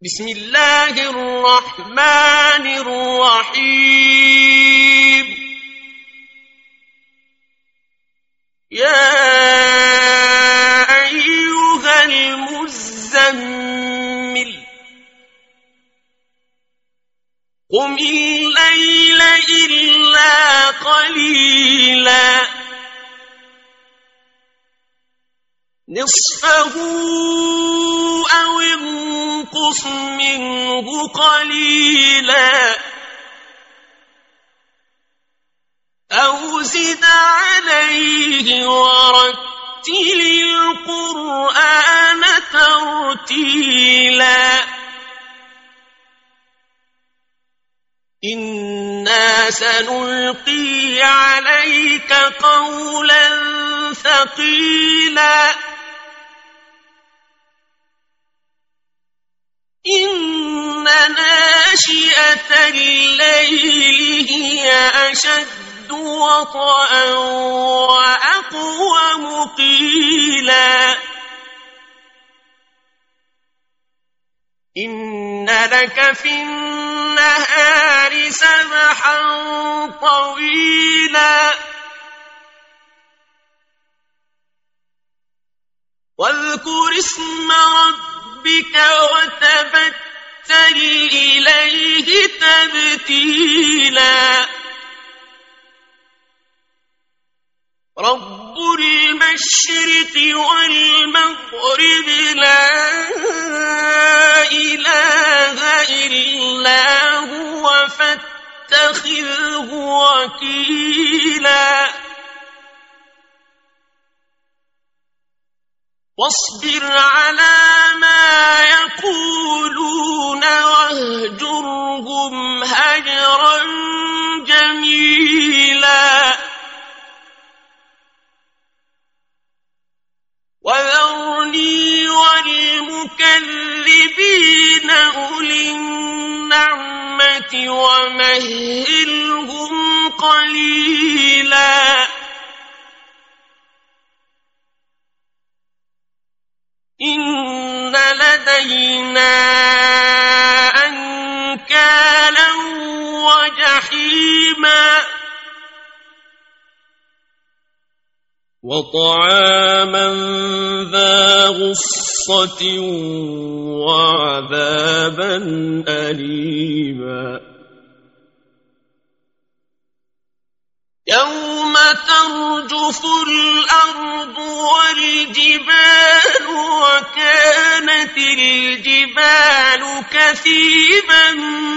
بسم الله الرحمن الرحيم. يا أيها المزمل قم الليل إلا قليلا نصفه أو انقص منه قليلا أو زد عليه ورتل القرآن ترتيلا إنا سنلقي عليك قولا ثقيلا إن ناشئة الليل هي أشد وطئا وأقوم قيلا إن لك في النهار سبحا طويلا واذكر اسم ربك وتبتل إليه تبتيلا رب المشرق والمغرب لا إله إلا هو فاتخذه وكيلا واصبر على ما يقولون واهجرهم هجرا جميلا وذرني والمكذبين أولي النعمة ومهلهم قليلا إن لدينا أنكالا وجحيما وطعاما ذا غصة وعذابا أليما يوم ترجف الأرض والجبال وكانت الجبال كثيبا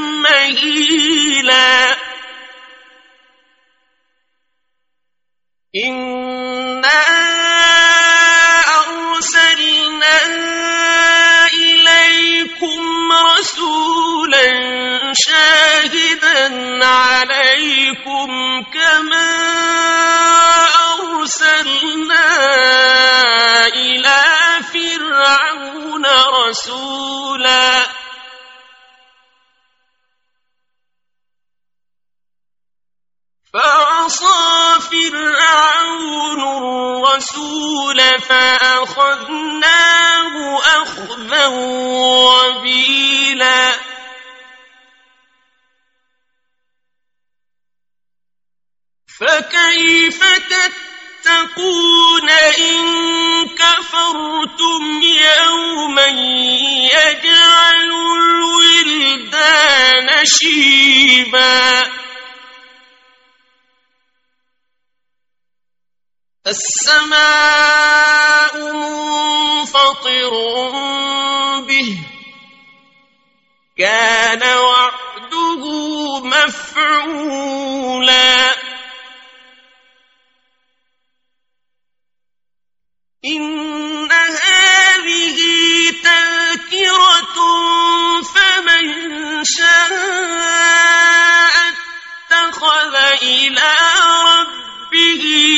مهيلا إنا أرسلنا إليكم رسولا شاهدا عليكم كما أرسلنا إلى فرعون رسولا فعصى فرعون الرسول فأخذناه أخذا وبيلا فكيف تتقون إن كفرتم يوما يجعل الولدان شيبا السماء منفطر به كان وعده مفعولا إن هذه تذكرة فمن شاء اتخذ إلى ربه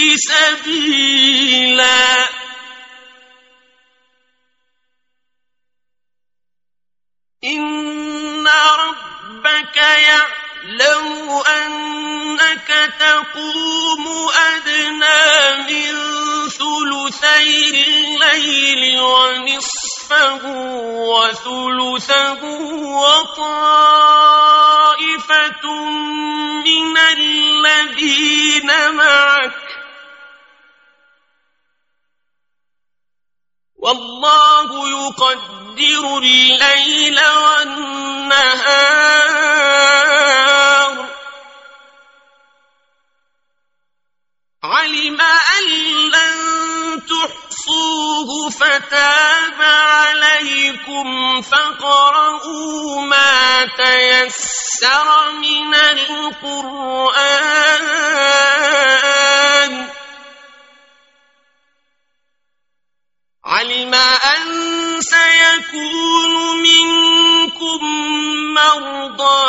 سبيلا إن ربك يعلم أنك تقوم أدنى من ثلثي الليل ونصفه نصفه وثلثه وطائفة من الذين معك والله يقدر الليل والنهار علم أن لن تحصوه فتاب عليكم فاقرؤوا ما تيسر من القرآن علم أن سيكون منكم مرضى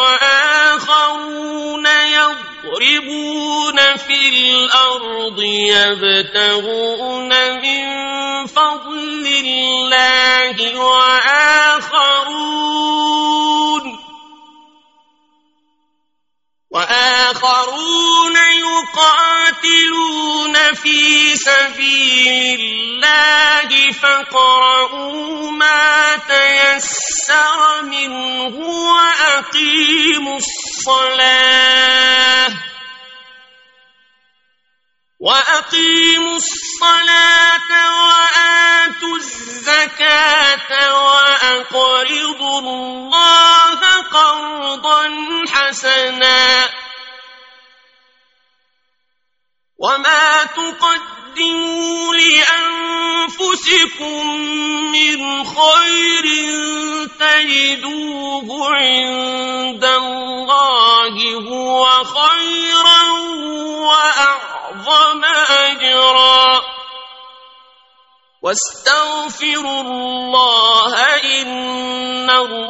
وآخرون يضربون في الأرض يبتغون من فضل الله وآخرون يقاتلون في سبيل الله فاقرؤوا ما تيسر منه وأقيموا الصلاة وآتوا الزكاة وأقرضوا الله قرضا حسنا وما تقدموا لأنفسكم من خير تجدوه عند الله هو خيرا وأعظم أجرا واستغفروا الله إن الله